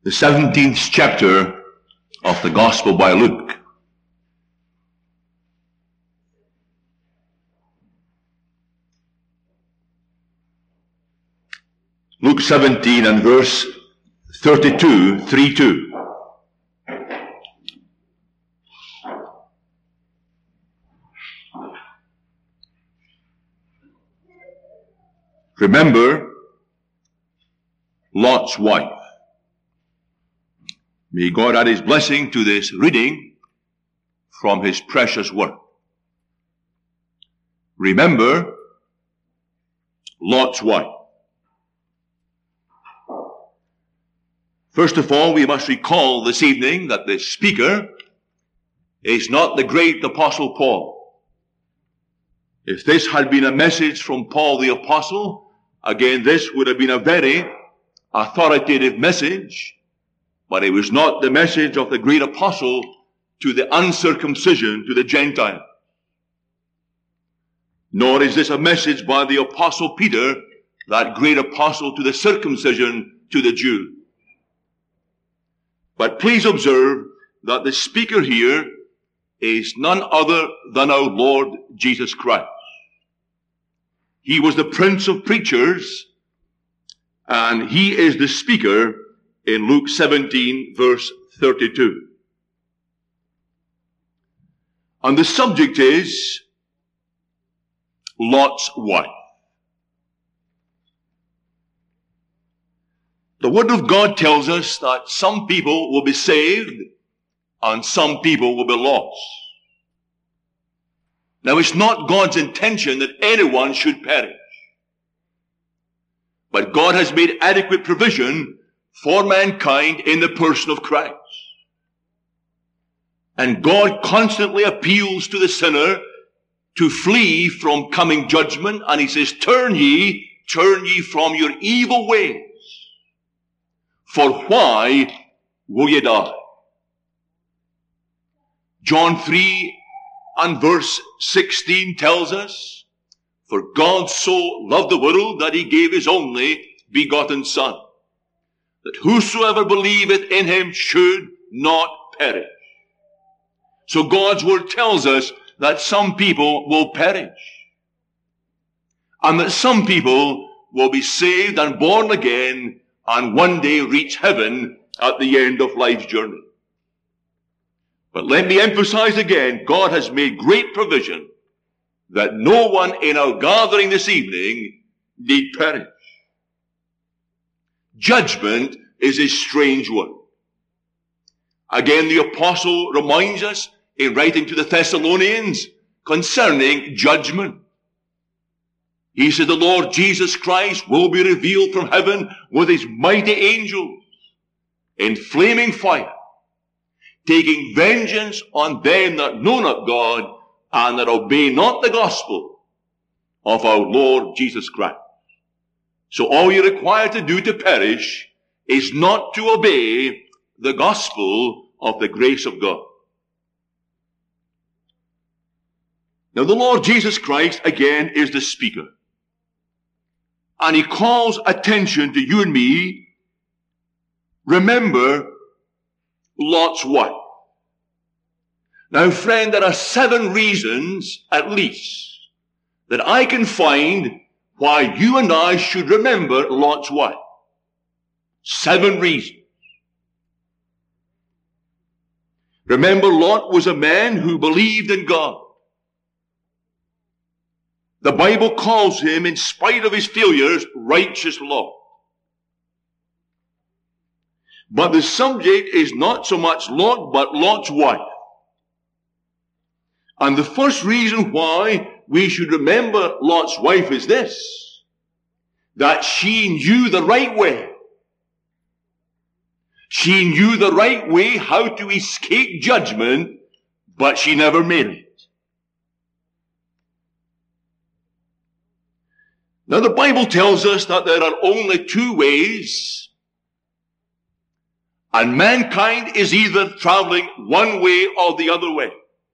the 17th chapter of the Gospel by Luke. Luke 17 and verse 32, 3-2. Remember Lot's wife. May God add his blessing to this reading from his precious word. Remember Lot's wife. First of all, we must recall this evening that the speaker is not the great Apostle Paul. If this had been a message from Paul the Apostle, again, this would have been a very authoritative message, but it was not the message of the great apostle to the uncircumcision, to the Gentile. Nor is this a message by the Apostle Peter, that great apostle to the circumcision, to the Jew. But please observe that the speaker here is none other than our Lord Jesus Christ. He was the Prince of Preachers, and he is the speaker in Luke 17, verse 32. And the subject is Lot's wife. The Word of God tells us that some people will be saved and some people will be lost. Now, it's not God's intention that anyone should perish. But God has made adequate provision for mankind in the person of Christ. And God constantly appeals to the sinner to flee from coming judgment. And he says, turn ye from your evil ways. For why will ye die? John 3 and verse 16 tells us, for God so loved the world that he gave his only begotten Son, that whosoever believeth in him should not perish. So God's word tells us that some people will perish, and that some people will be saved and born again and one day reach heaven at the end of life's journey. But let me emphasize again, God has made great provision that no one in our gathering this evening need perish. Judgment is a strange one. Again, the apostle reminds us in writing to the Thessalonians concerning judgment. He said the Lord Jesus Christ will be revealed from heaven with his mighty angels in flaming fire, taking vengeance on them that know not God and that obey not the gospel of our Lord Jesus Christ. So all you're required to do to perish is not to obey the gospel of the grace of God. Now the Lord Jesus Christ again is the speaker. And he calls attention to you and me. Remember Lot's wife. Now, friend, there are 7 reasons, at least, that I can find why you and I should remember Lot's wife. 7 reasons. Remember, Lot was a man who believed in God. The Bible calls him, in spite of his failures, righteous Lot. But the subject is not so much Lot, but Lot's wife. And the first reason why we should remember Lot's wife is this, that she knew the right way. She knew the right way how to escape judgment, but she never made it. Now the Bible tells us that there are only 2 ways, and mankind is either traveling one way or the other way.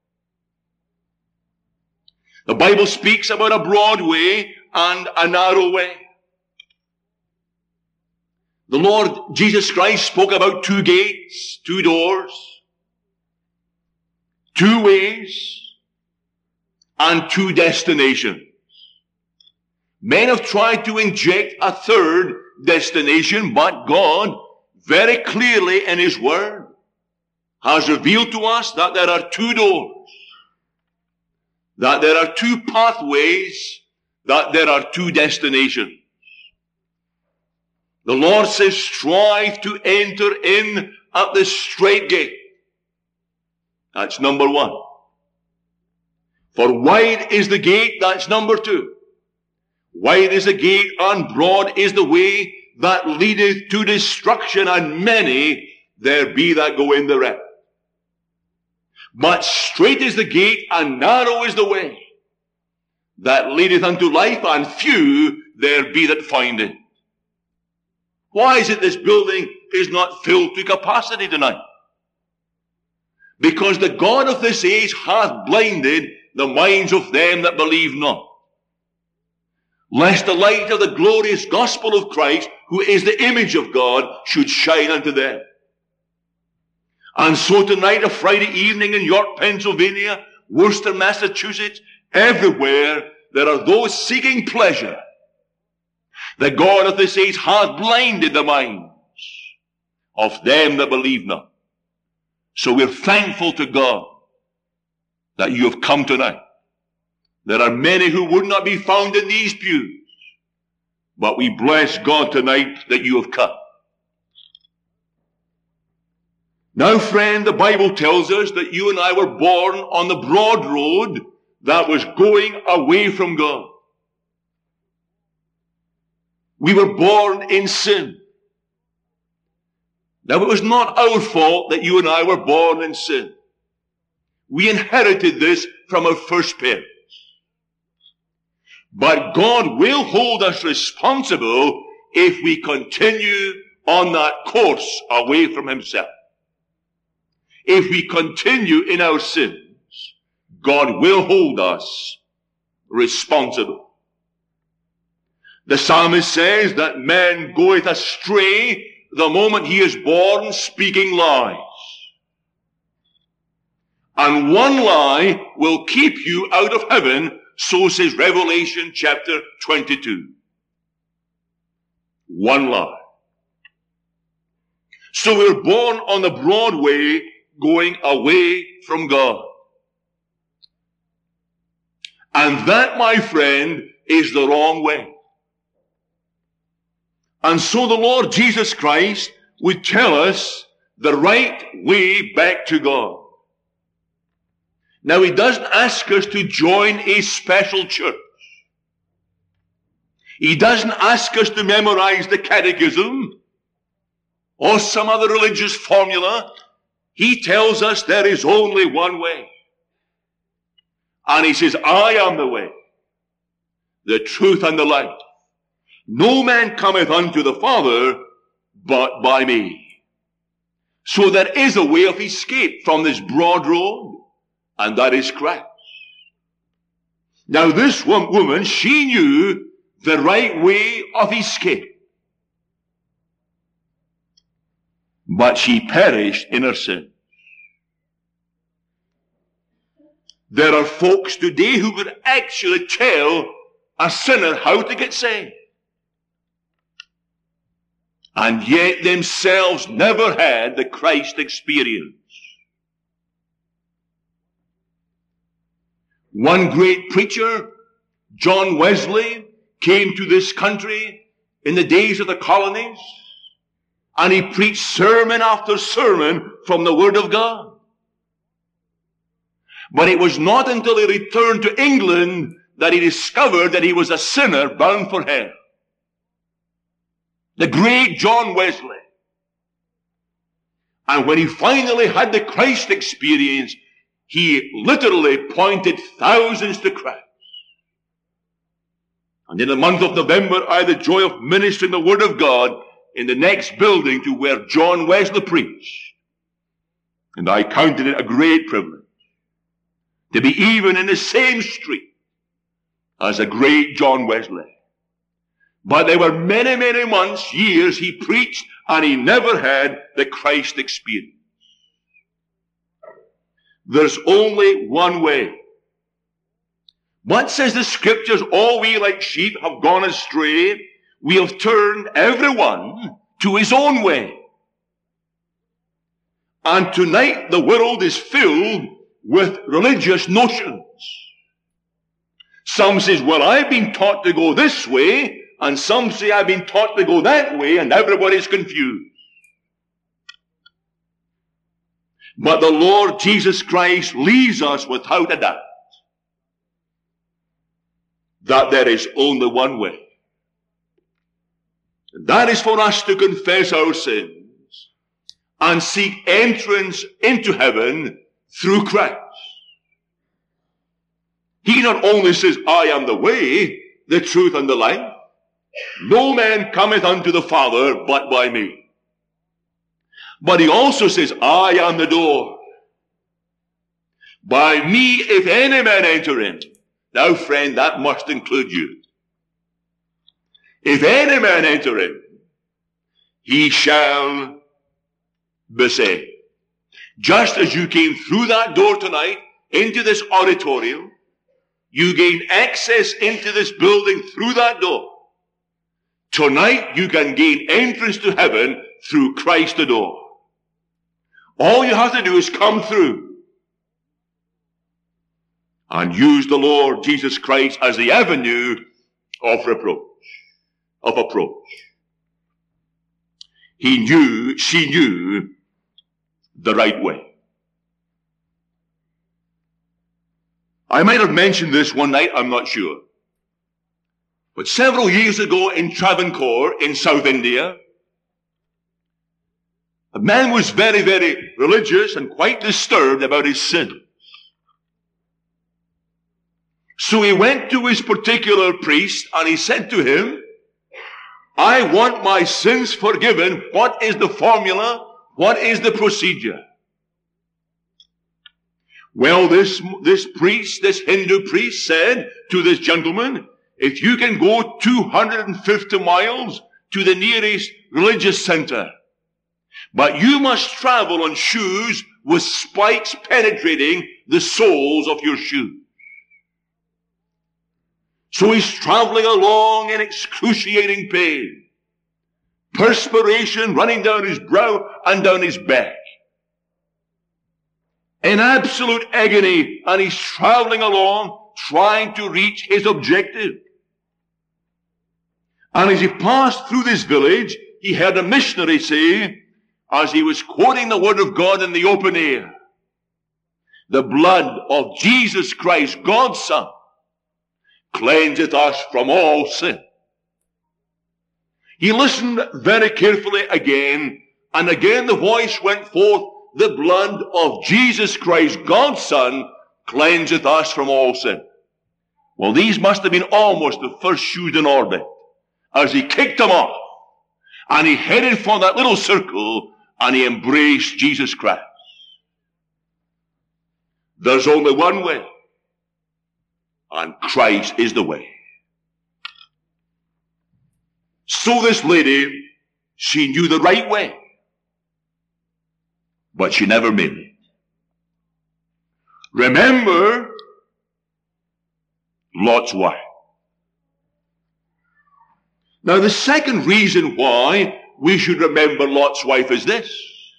The Bible speaks about a broad way and a narrow way. The Lord Jesus Christ spoke about 2 gates, 2 doors, 2 ways, and 2 destinations. Men have tried to inject a 3rd destination, but God very clearly in His Word has revealed to us that there are 2 doors, that there are 2 pathways, that there are 2 destinations. The Lord says, strive to enter in at the straight gate. That's number 1. For wide is the gate, that's number 2. Wide is the gate, and broad is the way that leadeth to destruction, and many there be that go in thereat. But straight is the gate, and narrow is the way that leadeth unto life, and few there be that find it. Why is it this building is not filled to capacity tonight? Because the God of this age hath blinded the minds of them that believe not, lest the light of the glorious gospel of Christ, who is the image of God, should shine unto them. And so tonight, a Friday evening in York, Pennsylvania, Worcester, Massachusetts, everywhere, there are those seeking pleasure. The God of this age hath blinded the minds of them that believe not. So we're thankful to God that you have come tonight. There are many who would not be found in these pews, but we bless God tonight that you have come. Now, friend, the Bible tells us that you and I were born on the broad road that was going away from God. We were born in sin. Now, it was not our fault that you and I were born in sin. We inherited this from our first parents. But God will hold us responsible if we continue on that course away from Himself. If we continue in our sins, God will hold us responsible. The psalmist says that man goeth astray the moment he is born, speaking lies. And one lie will keep you out of heaven, so says Revelation chapter 22. One lie. So we're born on the broad way, going away from God. And that, my friend, is the wrong way. And so the Lord Jesus Christ would tell us the right way back to God. Now, He doesn't ask us to join a special church. He doesn't ask us to memorize the catechism or some other religious formula. He tells us there is only one way. And He says, I am the way, the truth, and the life. No man cometh unto the Father but by me. So there is a way of escape from this broad road, and that is Christ. Now this woman, she knew the right way of escape, but she perished in her sin. There are folks today who could actually tell a sinner how to get saved, and yet themselves never had the Christ experience. One great preacher, John Wesley, came to this country in the days of the colonies, and he preached sermon after sermon from the Word of God. But it was not until he returned to England that he discovered that he was a sinner bound for hell. The great John Wesley. And when he finally had the Christ experience, he literally pointed thousands to Christ. And in the month of November, I had the joy of ministering the Word of God in the next building to where John Wesley preached. And I counted it a great privilege to be even in the same street as a great John Wesley. But there were many, many months, years he preached, and he never had the Christ experience. There's only one way. What says the scriptures? All we like sheep have gone astray. We have turned everyone to his own way. And tonight the world is filled with religious notions. Some says, well, I've been taught to go this way, and some say I've been taught to go that way, and everybody's confused. But the Lord Jesus Christ leaves us without a doubt that there is only one way. And that is for us to confess our sins and seek entrance into heaven through Christ. He not only says, I am the way, the truth, and the life. No man cometh unto the Father but by me. But he also says, I am the door. By me, if any man enter in. Now, friend, that must include you. If any man enter in, he shall be saved. Just as you came through that door tonight into this auditorium, you gain access into this building through that door. Tonight you can gain entrance to heaven through Christ the door. All you have to do is come through and use the Lord Jesus Christ as the avenue of approach. She knew the right way. I might have mentioned this one night, I'm not sure. But several years ago in Travancore in South India, a man was very, very religious and quite disturbed about his sins. So he went to his particular priest and he said to him, I want my sins forgiven. What is the formula? What is the procedure? Well, this priest, this Hindu priest said to this gentleman, if you can go 250 miles to the nearest religious center, but you must travel on shoes with spikes penetrating the soles of your shoes. So he's traveling along in excruciating pain, perspiration running down his brow and down his back, in absolute agony, and he's traveling along trying to reach his objective. And as he passed through this village, he heard a missionary say, as he was quoting the word of God in the open air, the blood of Jesus Christ, God's Son, cleanseth us from all sin. He listened very carefully again, and again the voice went forth, the blood of Jesus Christ, God's Son, cleanseth us from all sin. Well, these must have been almost the first shoes in orbit, as he kicked them off, and he headed for that little circle, and he embraced Jesus Christ. There's only one way, and Christ is the way. So this lady, she knew the right way, but she never made it. Remember Lot's wife. Now the second reason why we should remember Lot's wife is this: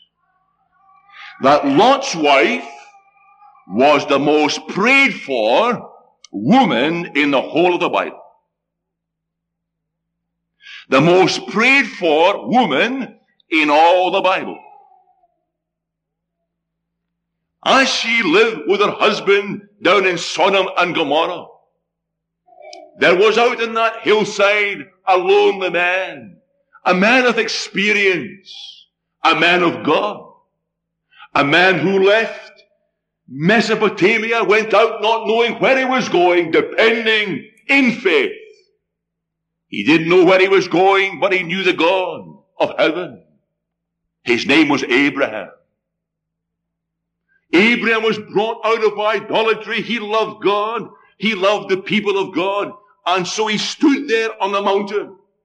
that Lot's wife was the most prayed for woman in the whole of the Bible. The most prayed for woman in all the Bible. As she lived with her husband down in Sodom and Gomorrah, there was out in that hillside a lonely man, a man of experience, a man of God, a man who left Mesopotamia, went out not knowing where he was going, depending in faith. He didn't know where he was going, but he knew the God of heaven. His name was Abraham. Abraham was brought out of idolatry. He loved God. He loved the people of God. And so he stood there on the mountain.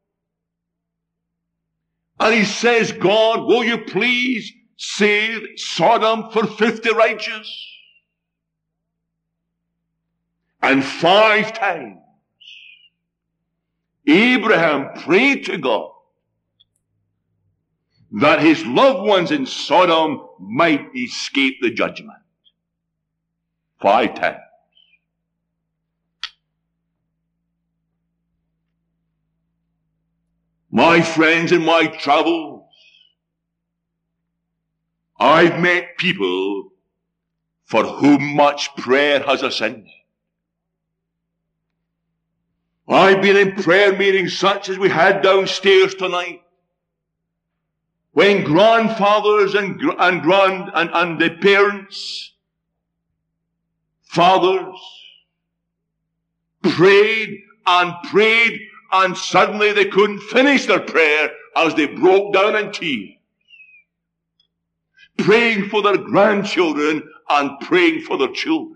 And he says, God, will you please save Sodom for 50 righteous? And 5 times Abraham prayed to God that his loved ones in Sodom might escape the judgment. 5 times. My friends, in my travels, I've met people for whom much prayer has ascended. I've been in prayer meetings such as we had downstairs tonight, when grandfathers and the parents, fathers, prayed, and suddenly they couldn't finish their prayer as they broke down in tears, praying for their grandchildren and praying for their children.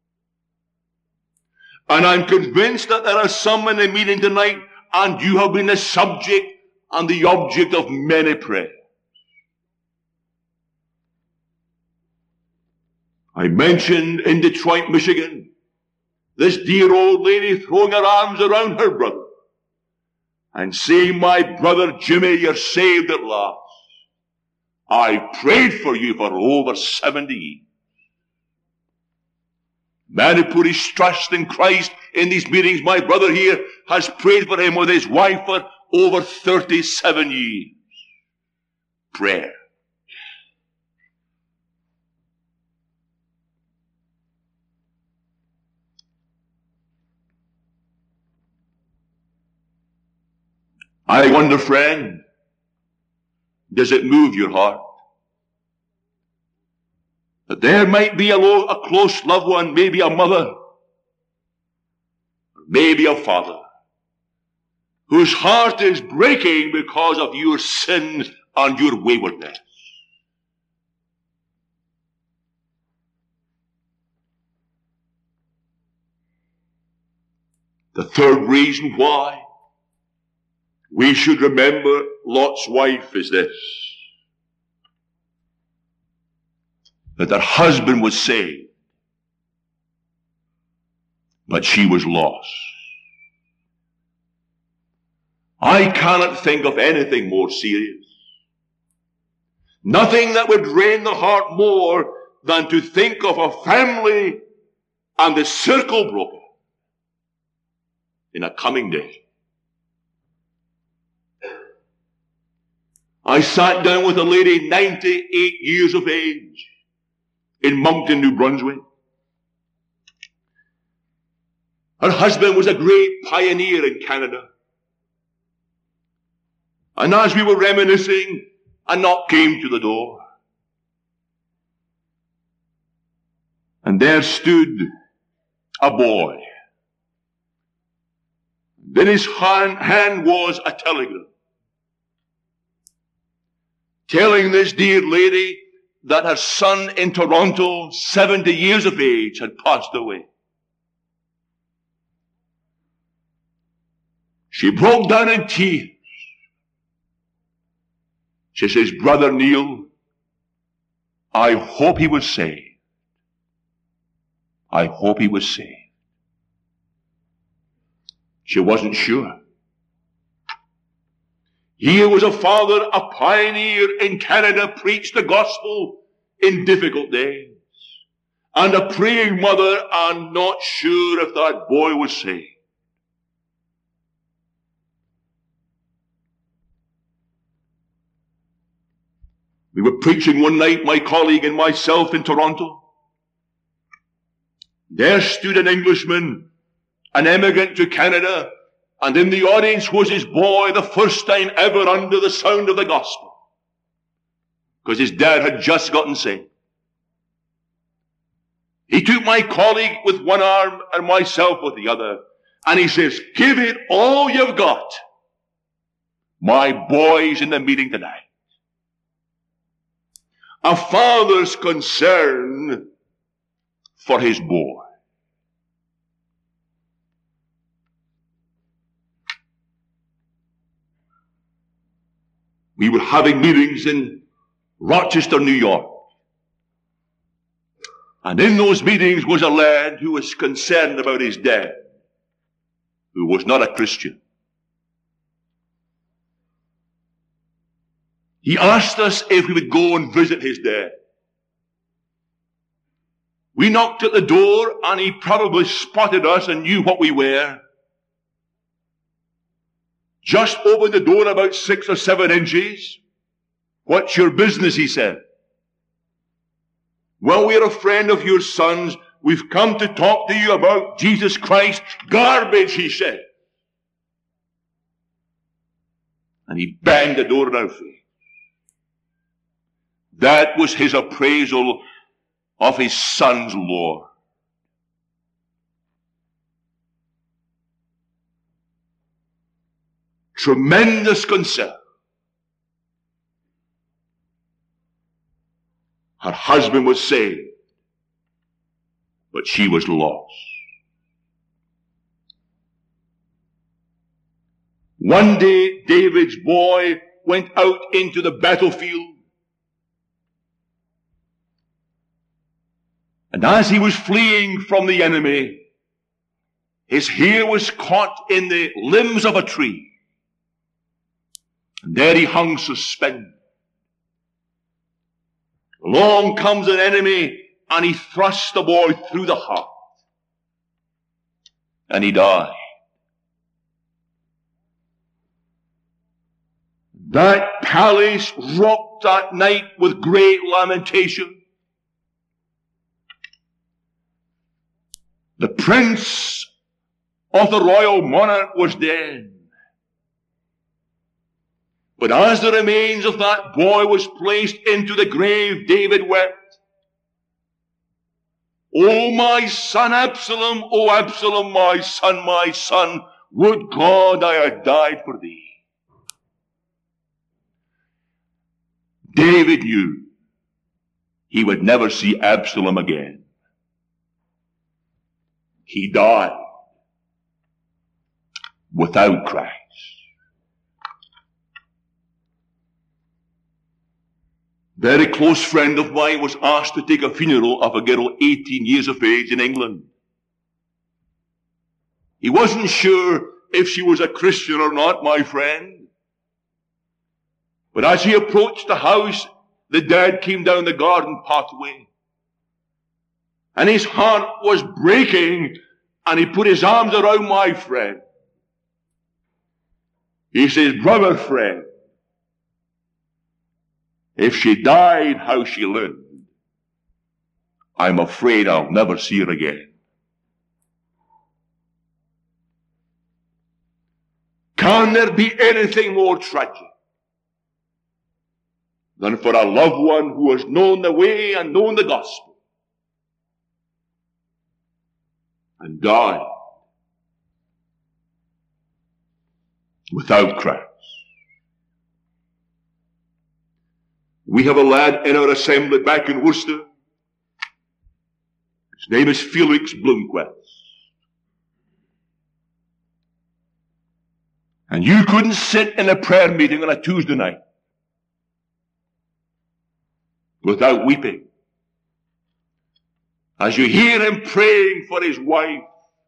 And I'm convinced that there are some in the meeting tonight, and you have been the subject and the object of many prayers. I mentioned in Detroit, Michigan, this dear old lady throwing her arms around her brother and saying, my brother Jimmy, you're saved at last. I prayed for you for over 70 years. Man who put his trust in Christ in these meetings, my brother here, has prayed for him with his wife for over 37 years. Prayer. I wonder, friend, does it move your heart that there might be a close loved one, maybe a mother, maybe a father, whose heart is breaking because of your sins and your waywardness? The third reason why we should remember Lot's wife is this: that her husband was saved, but she was lost. I cannot think of anything more serious, nothing that would drain the heart more than to think of a family and the circle broken in a coming day. I sat down with a lady 98 years of age in Moncton, New Brunswick. Her husband was a great pioneer in Canada. And as we were reminiscing, a knock came to the door. And there stood a boy. In his hand was a telegram, telling this dear lady that her son in Toronto, 70 years of age, had passed away. She broke down in tears. She says, Brother Neil, I hope he was saved. I hope he was saved. She wasn't sure. Here was a father, a pioneer in Canada, preached the gospel in difficult days. And a praying mother, and not sure if that boy was saved. We were preaching one night, my colleague and myself, in Toronto. There stood an Englishman, an emigrant to Canada, and in the audience was his boy, the first time ever under the sound of the gospel, because his dad had just gotten saved. He took my colleague with one arm and myself with the other, and he says, give it all you've got. My boy's in the meeting tonight. A father's concern for his boy. We were having meetings in Rochester, New York. And in those meetings was a lad who was concerned about his dad, who was not a Christian. He asked us if we would go and visit his dad. We knocked at the door, and he probably spotted us and knew what we were. Just opened the door about 6 or 7 inches. "What's your business?" he said. "Well, we're a friend of your son's. We've come to talk to you about Jesus Christ." "Garbage," he said. And he banged the door in our face. That was his appraisal of his son's Lord. Tremendous concern. Her husband was saved, but she was lost. One day, David's boy went out into the battlefield. And as he was fleeing from the enemy, his hair was caught in the limbs of a tree. And there he hung suspended. Along comes an enemy, and he thrust the boy through the heart. And he died. That palace rocked that night with great lamentation. The prince of the royal monarch was dead. But as the remains of that boy was placed into the grave, David wept. "O my son Absalom, O Absalom, my son, would God I had died for thee." David knew he would never see Absalom again. He died without Christ. A very close friend of mine was asked to take a funeral of a girl 18 years of age in England. He wasn't sure if she was a Christian or not, my friend. But as he approached the house, the dad came down the garden pathway. And his heart was breaking, and he put his arms around my friend. He says, "Brother friend, if she died how she lived, I'm afraid I'll never see her again." Can there be anything more tragic than for a loved one who has known the way and known the gospel and died without Christ? We have a lad in our assembly back in Worcester. His name is Felix Bloomquist. And you couldn't sit in a prayer meeting on a Tuesday night without weeping as you hear him praying for his wife.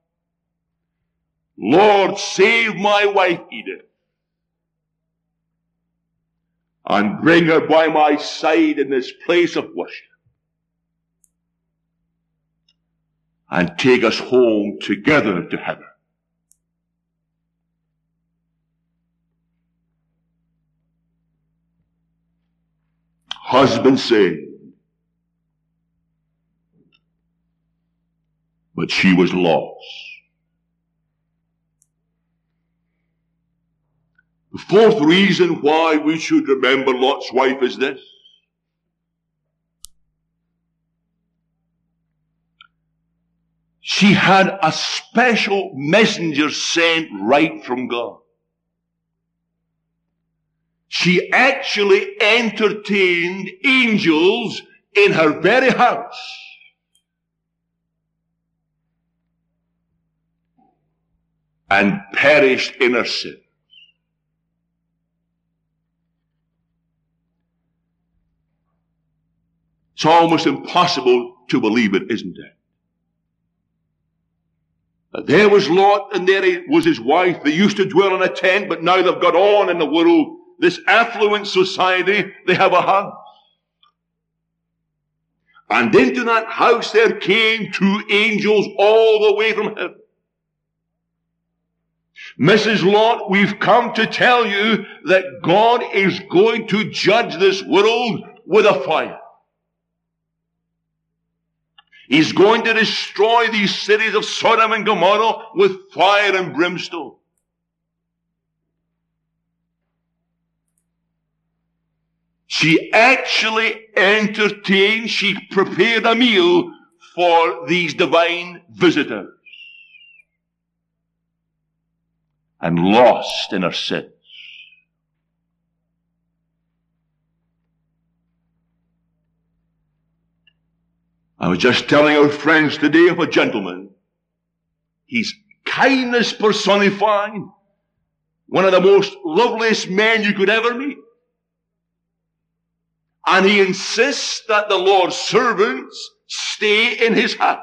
"Lord, save my wife Edith, and bring her by my side in this place of worship, and take us home together to heaven." Husband saved, but she was lost. The fourth reason why we should remember Lot's wife is this: she had a special messenger sent right from God. She actually entertained angels in her very house. And perished in her sin. It's almost impossible to believe it, isn't it? There was Lot, and there was his wife. They used to dwell in a tent, but now they've got on in the world. This affluent society, they have a house. And into that house there came two angels all the way from heaven. Mrs. Lot, we've come to tell you that God is going to judge this world with a fire. He's going to destroy these cities of Sodom and Gomorrah with fire and brimstone. She actually entertained, she prepared a meal for these divine visitors. And lost in her sins. I was just telling our friends today of a gentleman. He's kindness personified. One of the most loveliest men you could ever meet. And he insists that the Lord's servants stay in his house.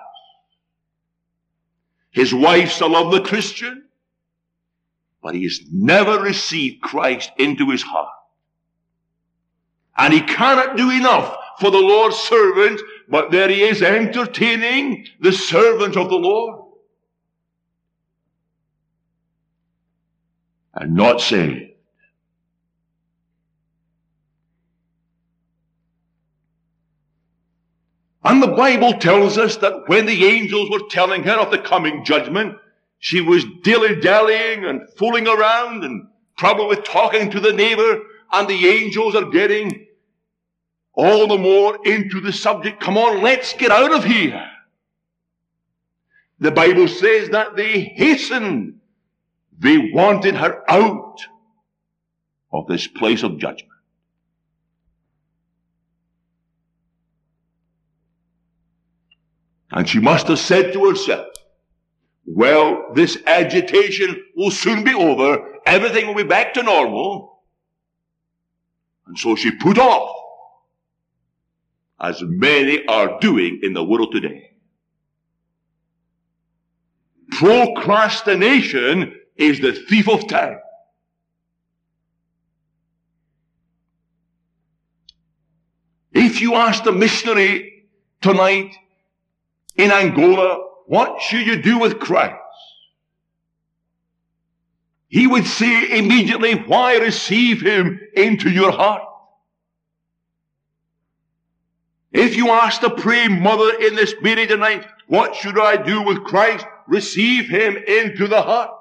His wife's a lovely Christian, but he has never received Christ into his heart. And he cannot do enough for the Lord's servants, but there he is entertaining the servants of the Lord. And not saved. And the Bible tells us that when the angels were telling her of the coming judgment, she was dilly-dallying and fooling around and probably talking to the neighbor, and the angels are getting all the more into the subject. Come on, let's get out of here. The Bible says that they hastened. They wanted her out of this place of judgment. And she must have said to herself, well, this agitation will soon be over. Everything will be back to normal. And so she put off, as many are doing in the world today. Procrastination is the thief of time. If you ask the missionary tonight in Angola, what should you do with Christ? He would say immediately, why receive him into your heart? If you ask the praying mother in this meeting tonight, what should I do with Christ? Receive him into the heart.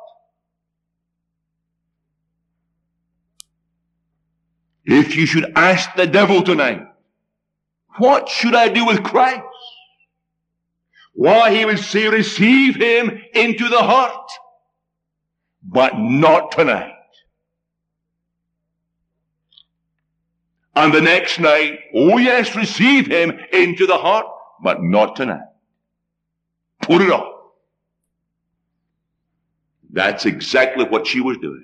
If you should ask the devil tonight, what should I do with Christ? Why, he would say, receive him into the heart, but not tonight. And the next night, oh yes, receive him into the heart, but not tonight. Put it off. That's exactly what she was doing.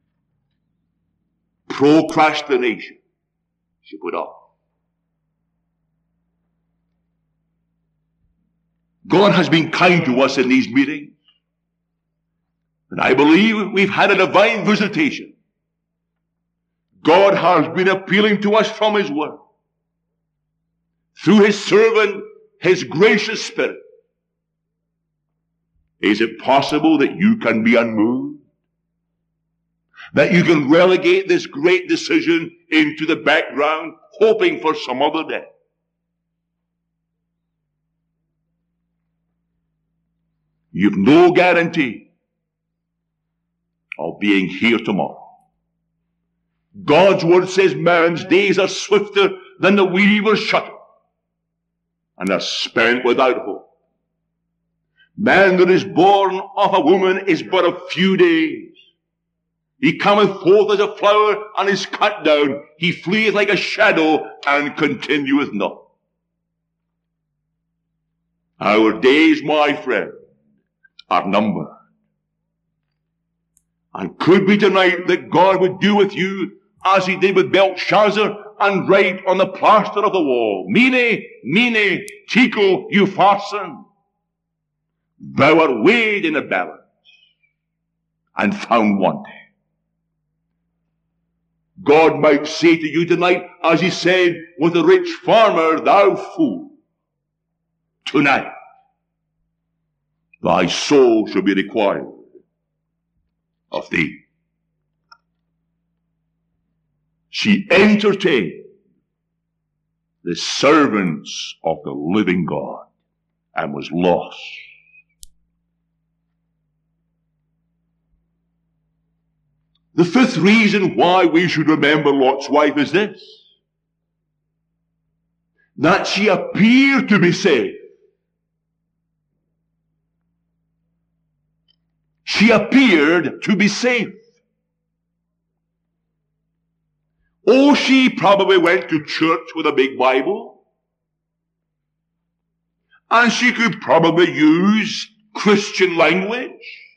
Procrastination. She put off. God has been kind to us in these meetings. And I believe we've had a divine visitation. God has been appealing to us from his word. Through his servant, his gracious Spirit. Is it possible that you can be unmoved? That you can relegate this great decision into the background, hoping for some other day? You've no guarantee of being here tomorrow. God's word says man's days are swifter than the weaver's shuttle, and are spent without hope. Man that is born of a woman is but a few days. He cometh forth as a flower and is cut down. He fleeth like a shadow and continueth not. Our days, my friend, are numbered. And could be tonight that God would do with you as he did with Belshazzar and write on the plaster of the wall, Mene, Mene, Tekel, Upharsin. Thou art weighed in a balance and found wanting. God might say to you tonight, as he said with the rich farmer, thou fool, tonight thy soul shall be required of thee. She entertained the servants of the living God and was lost. The fifth reason why we should remember Lot's wife is this: that she appeared to be safe. She appeared to be safe. Oh, she probably went to church with a big Bible. And she could probably use Christian language.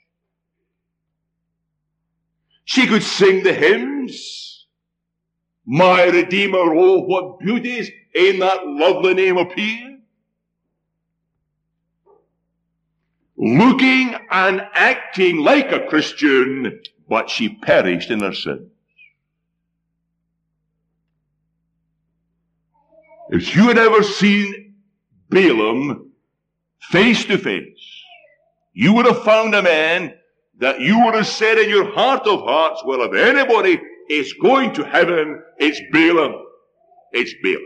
She could sing the hymns. My Redeemer, oh, what beauties in that lovely name appear. Looking and acting like a Christian, but she perished in her sin. If you had ever seen Balaam face to face, you would have found a man that you would have said in your heart of hearts, well, if anybody is going to heaven, it's Balaam. It's Balaam.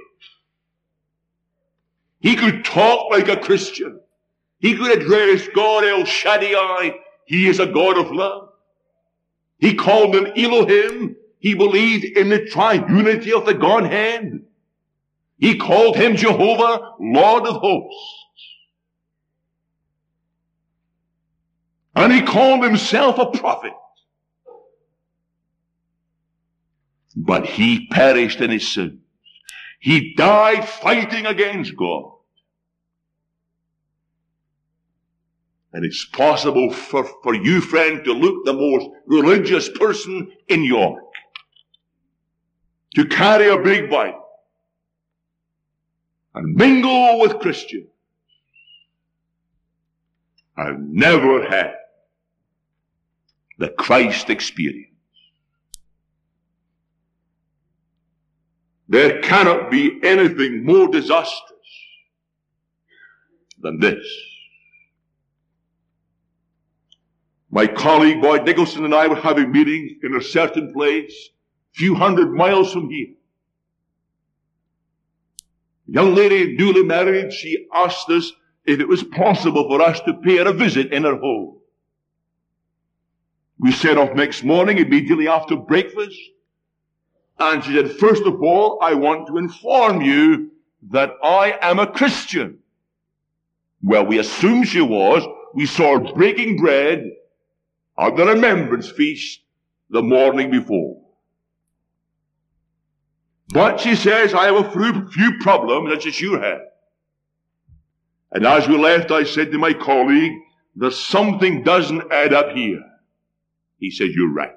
He could talk like a Christian. He could address God El Shaddai. He is a God of love. He called him Elohim. He believed in the triunity of the Godhead. He called him Jehovah, Lord of hosts. And he called himself a prophet. But he perished in his sins. He died fighting against God. And it's possible for you, friend, to look the most religious person in York, to carry a big Bible and mingle with Christians, and never had the Christ experience. There cannot be anything more disastrous than this. My colleague Boyd Nicholson and I were having meetings in a certain place, a few hundred miles from here. A young lady, newly married, she asked us if it was possible for us to pay her a visit in her home. We set off next morning, immediately after breakfast, and she said, first of all, I want to inform you that I am a Christian. Well, we assumed she was. We saw her breaking bread at the remembrance feast the morning before. But she says, I have a few problems, and she sure had. And as we left, I said to my colleague, there's something doesn't add up here. He said, you're right.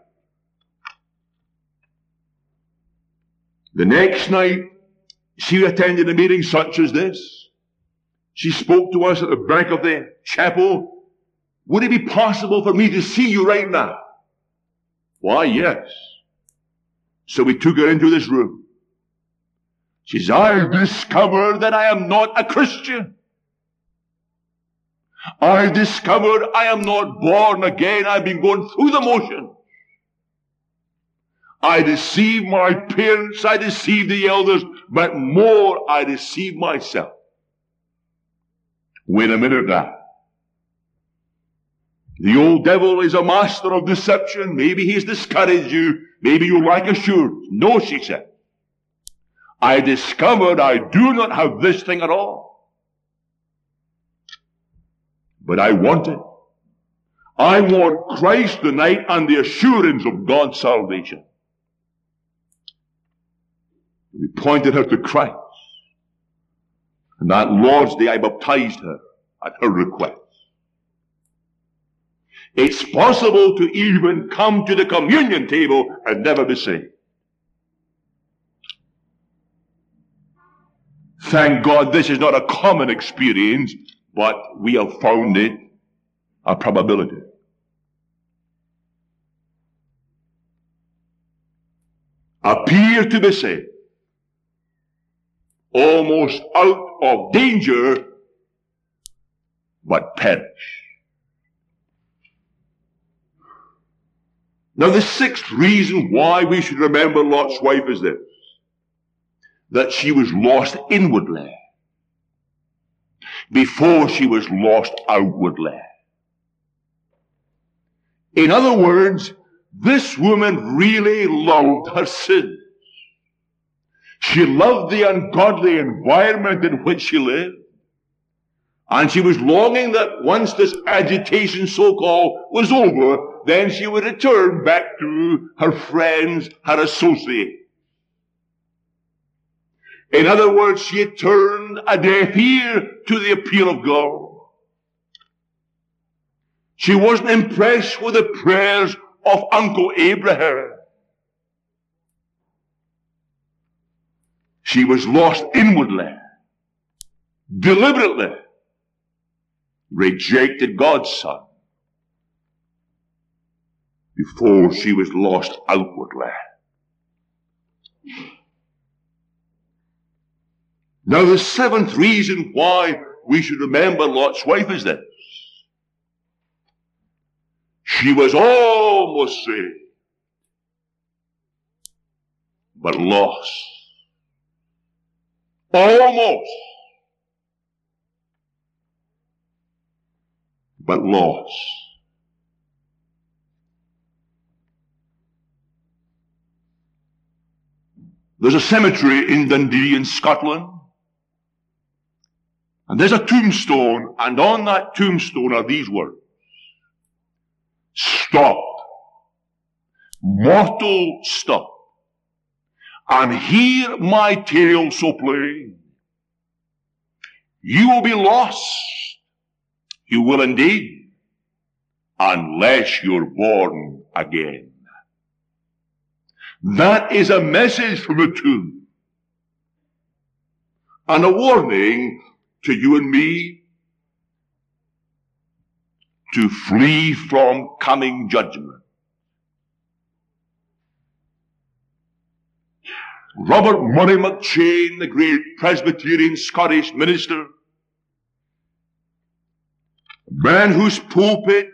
The next night, she attended a meeting such as this. She spoke to us at the back of the chapel. Would it be possible for me to see you right now? Why, yes. So we took her into this room. She says, I've discovered that I am not a Christian. I've discovered I am not born again. I've been going through the motion. I deceived my parents, I deceived the elders, but more I deceived myself. Wait a minute now. The old devil is a master of deception. Maybe he's discouraged you. Maybe you like assurance. No, she said. I discovered I do not have this thing at all. But I want it. I want Christ tonight and the assurance of God's salvation. We pointed her to Christ. And that Lord's Day I baptized her at her request. It's possible to even come to the communion table and never be saved. Thank God this is not a common experience, but we have found it a probability. Appear to be safe, almost out of danger, but perish. Now the sixth reason why we should remember Lot's wife is this: that she was lost inwardly before she was lost outwardly. In other words, this woman really loved her sins. She loved the ungodly environment in which she lived. And she was longing that once this agitation, so-called, was over, then she would return back to her friends, her associates. In other words, she had turned a deaf ear to the appeal of God. She wasn't impressed with the prayers of Uncle Abraham. She was lost inwardly, deliberately rejected God's Son before she was lost outwardly. Now the seventh reason why we should remember Lot's wife is this: she was almost saved, but lost. Almost, but lost. There's a cemetery in Dundee in Scotland, and there's a tombstone, and on that tombstone are these words: stop, mortal stop, and hear my tale so plain. You will be lost, you will indeed, unless you're born again. That is a message from the tomb, and a warning to you and me to flee from coming judgment. Robert Murray McCheyne, the great Presbyterian Scottish minister, a man whose pulpit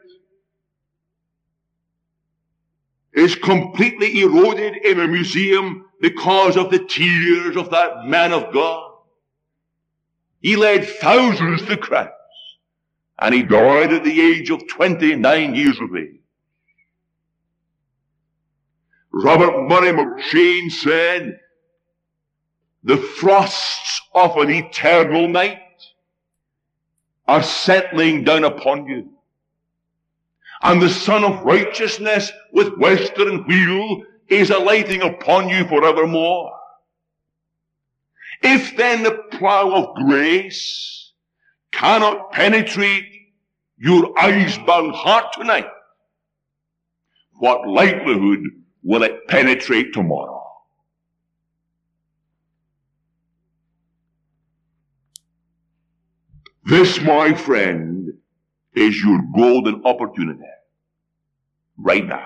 is completely eroded in a museum because of the tears of that man of God. He led thousands to Christ, and he died at the age of 29 years of age. Robert Murray McCheyne said, the frosts of an eternal night are settling down upon you, and the sun of righteousness with western wheel is alighting upon you forevermore. If then the plough of grace cannot penetrate your ice-bound heart tonight, what likelihood will it penetrate tomorrow? This, my friend, is your golden opportunity right now.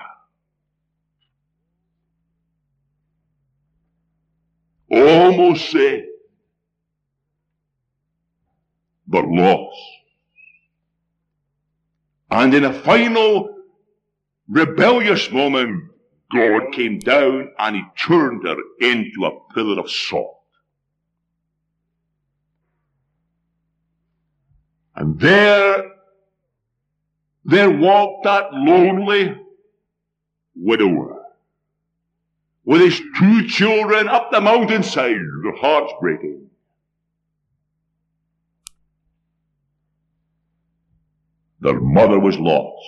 Almost saved, but lost. And in a final rebellious moment, God came down and he turned her into a pillar of salt. And there walked that lonely widower with his 2 children up the mountainside, their hearts breaking. Their mother was lost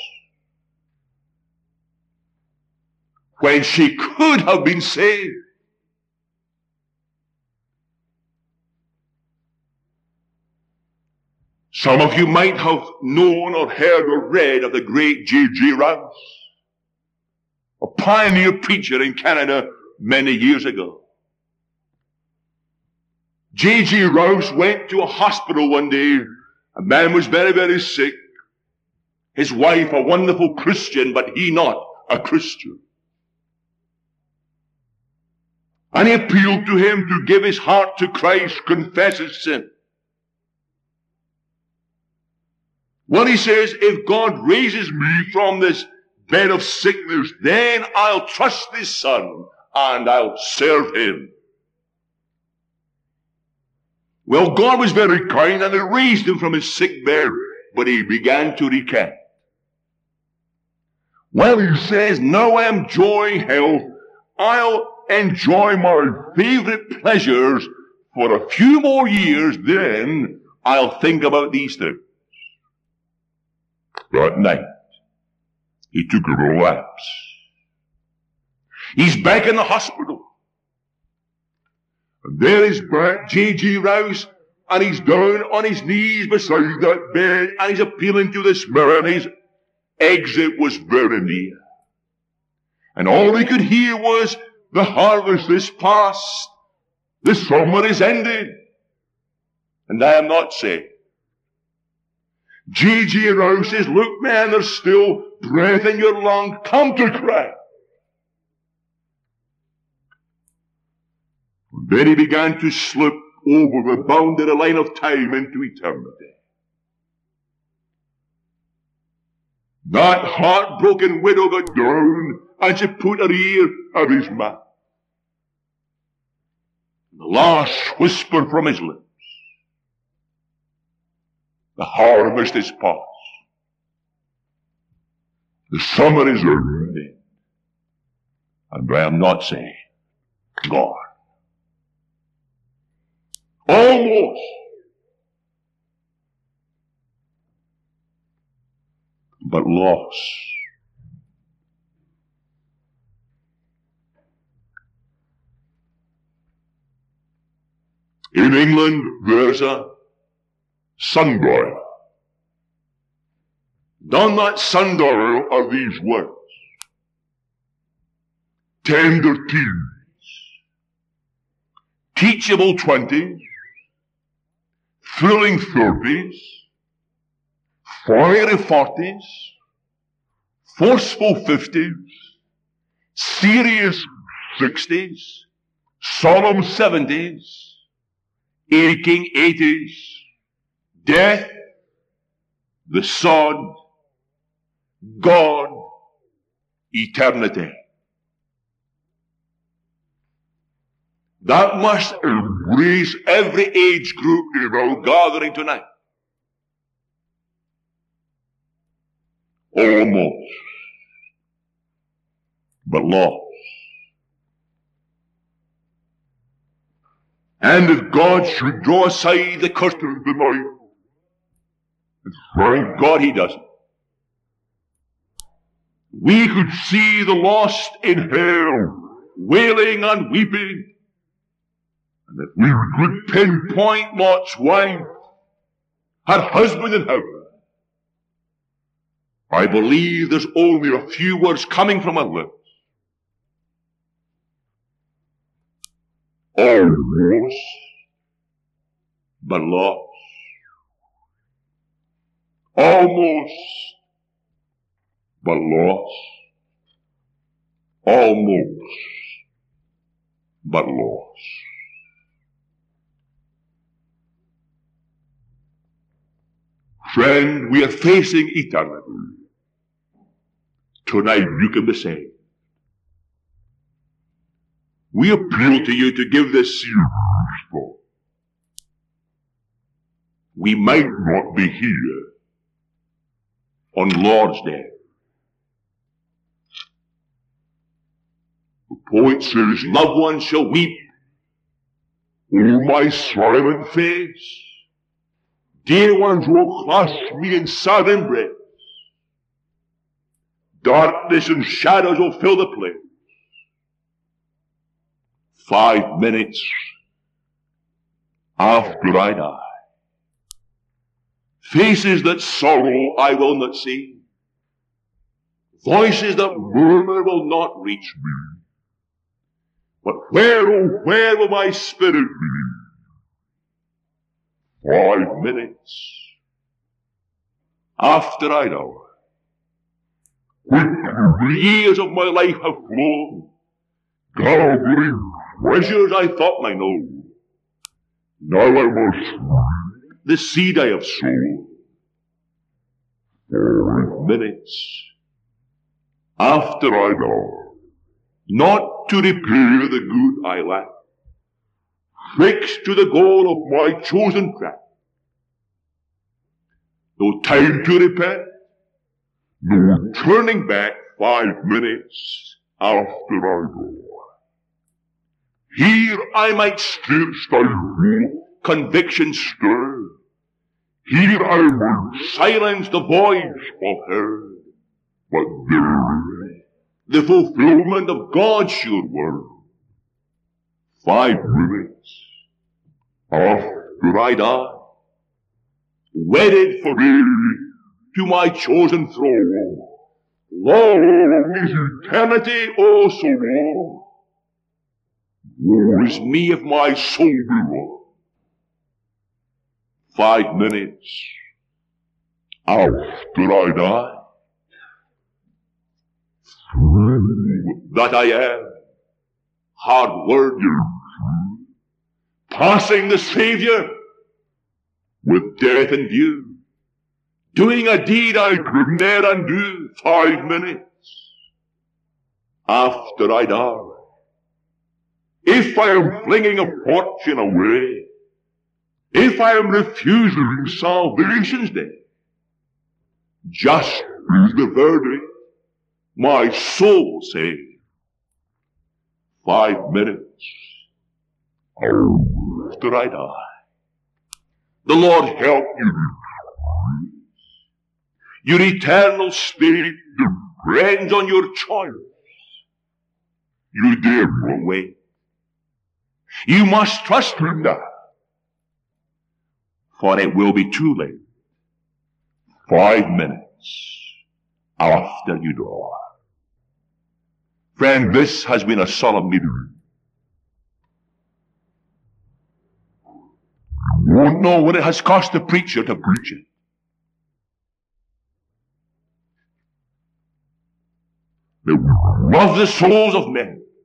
when she could have been saved. Some of you might have known or heard or read of the great J.J. Rouse, a pioneer preacher in Canada many years ago. J.G. Rouse went to a hospital one day. A man was very, very sick. His wife, a wonderful Christian, but he not a Christian. And he appealed to him to give his heart to Christ, confess his sin. Well, he says, if God raises me from this bed of sickness, then I'll trust his Son and I'll serve him. Well, God was very kind and he raised him from his sick bed, but he began to recant. Well, he says, now I am enjoying health. I'll enjoy my favorite pleasures for a few more years, then I'll think about these things. That night, he took a relapse. He's back in the hospital. And there is J.G. Rouse, and he's down on his knees beside that bed, and he's appealing to this mirror, and his exit was very near. And all he could hear was, the harvest is past, the summer is ended, and I am not saved. J.G. Rouse says, look man, there's still breath in your lung, come to Christ. And then he began to slip over the boundary line of time into eternity. That heartbroken widow got down and she put her ear at his mouth. The last whisper from his lips. The harvest is past. The summer is over. And I am not saying God. Almost. But lost. In England, there's a sundial. On that sundial are these words. Tender teens, teachable 20s, thrilling 30s, fiery 40s, forceful 50s, serious 60s, solemn 70s, aching 80s, death, the sod, God, eternity. That must embrace every age group in our gathering tonight. Almost. But lost. And if God should draw aside the curtain tonight, and thank God he doesn't, we could see the lost in hell, wailing and weeping. And if we could pinpoint Lot's wife, her husband in heaven, I believe there's only a few words coming from her lips. Almost, but lost. Almost, but lost. Almost, but lost. Friend, we are facing eternity. Tonight you can be saved. We appeal to you to give this serious thought. We might not be here on Lord's Day. The poet says, loved ones shall weep o'er my silent face. Dear ones will clasp me in sad embrace. Darkness and shadows will fill the place. 5 minutes after I die, faces that sorrow I will not see, voices that murmur will not reach me. But where, oh, where will my spirit be? 5 minutes after I die. Quickly the years of my life have flown, gathering treasures I thought I know. Now I must reap the seed I have sown. 5 minutes after I die, not to repay the good I lack, fixed to the goal of my chosen track. No time to repent, no turning back. 5 minutes after I go. Here I might scarce thy full conviction stir. Here I might silence the voice of her. But there, the fulfillment of God's sure word. 5 minutes after I die, wedded forever to my chosen throne. Long is eternity, oh so long. Woe is me if my soul be wrong. 5 minutes after I die, that I am, hard word, passing the Savior with death in view, doing a deed I could ne'er undo. 5 minutes after I die, if I am flinging a fortune away, if I am refusing salvation's day, just is the verdict my soul say. 5 minutes after I die, the Lord help you. Your eternal state depends on your choice. Your day will wait. You must trust Him now, for it will be too late. 5 minutes after you die. Friend, this has been a solemn meeting. You won't know what it has cost the preacher to preach it. That we love the souls of men,